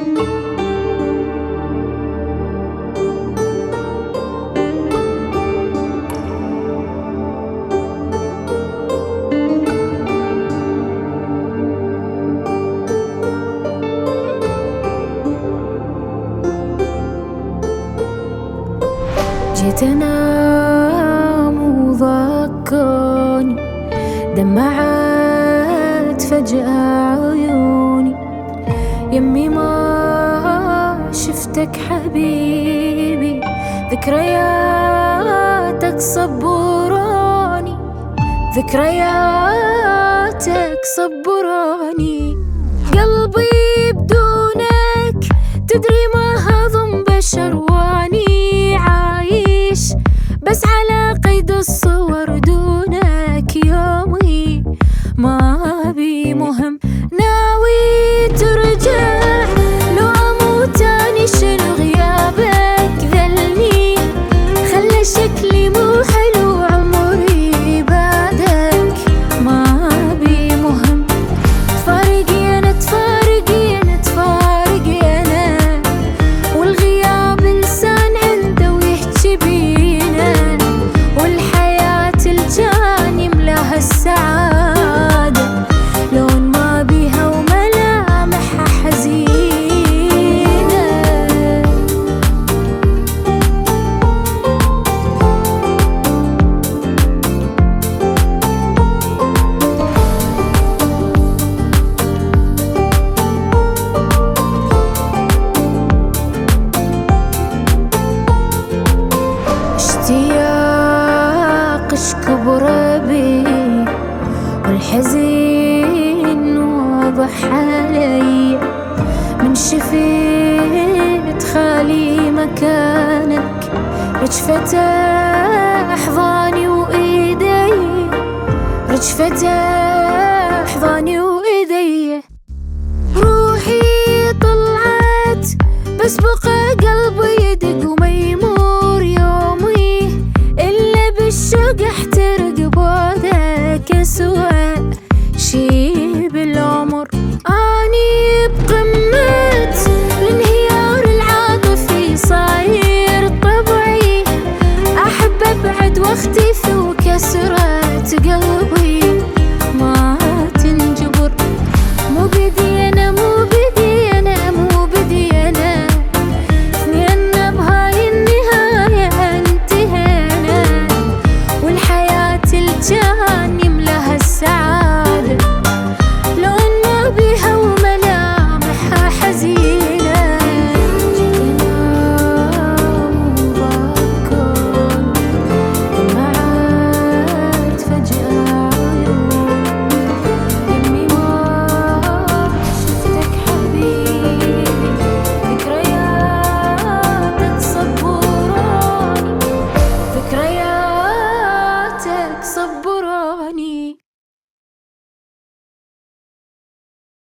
جيت انام وضاقوني دمعت فجأة عيوني، يمي ما شفتك حبيبي، ذكرياتك صبروني، ذكرياتك صبروني. قلبي بدونك تدري ما هضم بشر، واني عايش بس على قيد الصور دونك. يومي ما بي مهم، ناوي ترجع لو اموت اني شنو غيابك ذلني، خلى شكلي مو حلو عمري بعدك. ما بي مهم، تفارقي انا تفارقي انا تفارقي انا، والغياب انسان عنده ويحكي بينا، والحياة الجاني ملاها السعادة لون ما بيها وملامحها حزينة. اشتياق اشكب بي والحزين واضح علي، من شفيت خالي مكانك، رجفت احضاني وايدي، رجفت احضاني وايدي. روحي طلعت بس بقيت